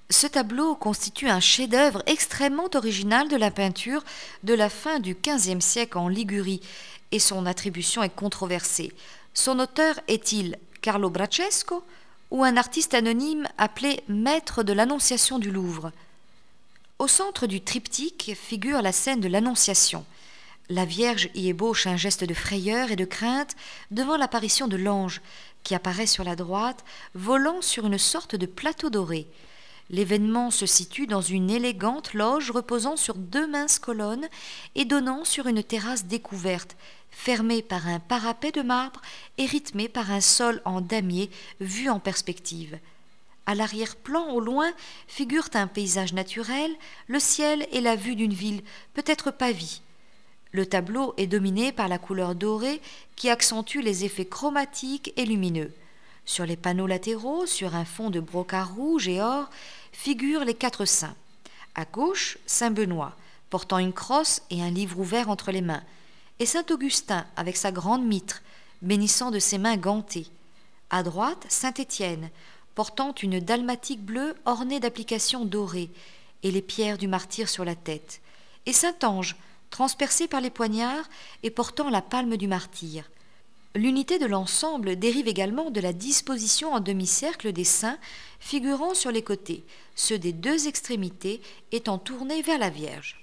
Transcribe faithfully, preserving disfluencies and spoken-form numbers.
Ce tableau constitue un chef-d'œuvre extrêmement original de la peinture de la fin du quinzième siècle en Ligurie et son attribution est controversée. Son auteur est-il Carlo Braccesco ou un artiste anonyme appelé Maître de l'Annonciation du Louvre? Au centre du triptyque figure la scène de l'Annonciation. La Vierge y ébauche un geste de frayeur et de crainte devant l'apparition de l'ange qui apparaît sur la droite, volant sur une sorte de plateau doré. L'événement se situe dans une élégante loge reposant sur deux minces colonnes et donnant sur une terrasse découverte, fermée par un parapet de marbre et rythmée par un sol en damier vu en perspective. À l'arrière-plan, au loin, figurent un paysage naturel, le ciel et la vue d'une ville, peut-être pavie. Le tableau est dominé par la couleur dorée qui accentue les effets chromatiques et lumineux. Sur les panneaux latéraux, sur un fond de brocart rouge et or, figurent les quatre saints. À gauche, saint Benoît, portant une crosse et un livre ouvert entre les mains, et saint Augustin avec sa grande mitre, bénissant de ses mains gantées. À droite, saint Étienne, portant une dalmatique bleue ornée d'applications dorées, et les pierres du martyr sur la tête, et saint Ange, transpercé par les poignards et portant la palme du martyr. L'unité de l'ensemble dérive également de la disposition en demi-cercle des saints figurant sur les côtés, ceux des deux extrémités étant tournés vers la Vierge.